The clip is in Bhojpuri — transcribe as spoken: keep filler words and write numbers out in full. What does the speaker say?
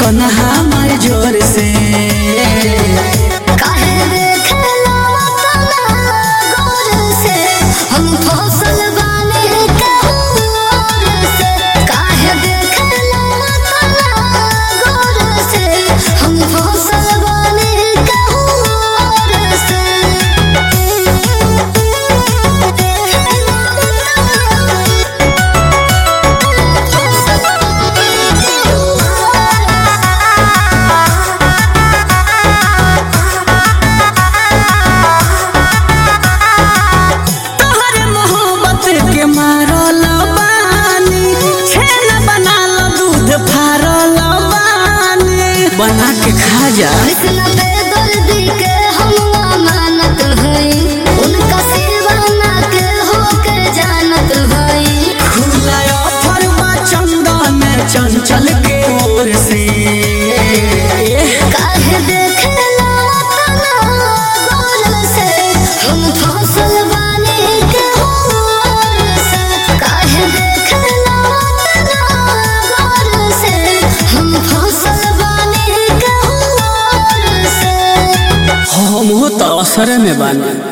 धड़कन हमार जोर से काहे देखला तना गौर से हम फसल बानी कहूर से काहे देखला तना गौर से हम फसल बानी कहूर से बना के खा जा कृष्ण पे दर्दी के हम अमानत हई उनका सिरवाना के होके जानत हई खुला ऑफर बा चंदन चंचल के ओर से काहे देखला तना गौर से हम फसल बानी कहूर से काहे देखला तना गौर से हम फसल हम हो तो असर में बानी।